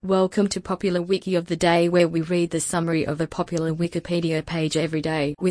Welcome to Popular Wiki of the Day, where we read the summary of a popular Wikipedia page every day. With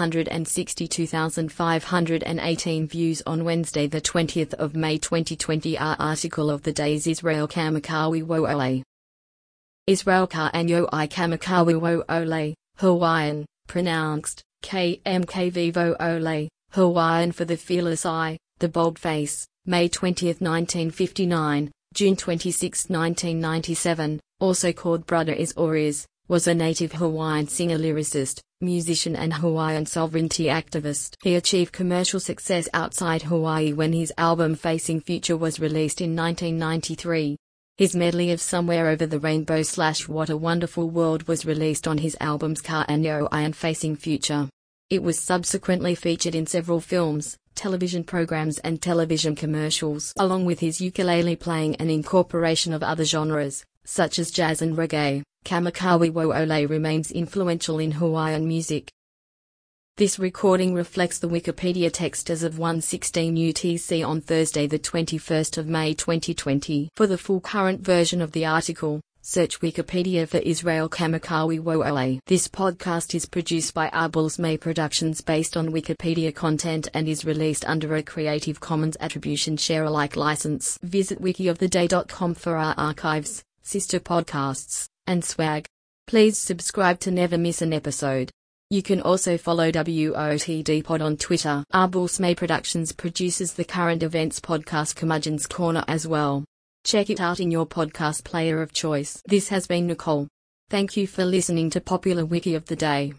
762,518 views on Wednesday the 20th of May 2020, our article of the day is Israel Kamakawi Wo Ole. Israel Ka'anyo I Kamakawi Wo Ole, Hawaiian, pronounced KMKV Wo Ole, Hawaiian for the fearless eye, the bold face, May 20, 1959. June 26, 1997, also called Brother Is or Is, was a native Hawaiian singer-lyricist, musician and Hawaiian sovereignty activist. He achieved commercial success outside Hawaii when his album Facing Future was released in 1993. His medley of Somewhere Over the Rainbow / What a Wonderful World was released on his albums Ka'anyo I and Facing Future. It was subsequently featured in several films, television programs and television commercials, along with his ukulele playing and incorporation of other genres, such as jazz and reggae. Kamakawi Wo Ole remains influential in Hawaiian music. This recording reflects the Wikipedia text as of 1:16 UTC on Thursday the 21st of May 2020. For the full current version of the article, search Wikipedia for Israel Kamakawi Wo Ole. This podcast is produced by Arbul's May Productions based on Wikipedia content and is released under a Creative Commons Attribution Share Alike license. Visit wikioftheday.com for our archives, sister podcasts, and swag. Please subscribe to never miss an episode. You can also follow WOTD Pod on Twitter. Arbul's May Productions produces the current events podcast Curmudgeon's Corner as well. Check it out in your podcast player of choice. This has been Nicole. Thank you for listening to Popular Wiki of the Day.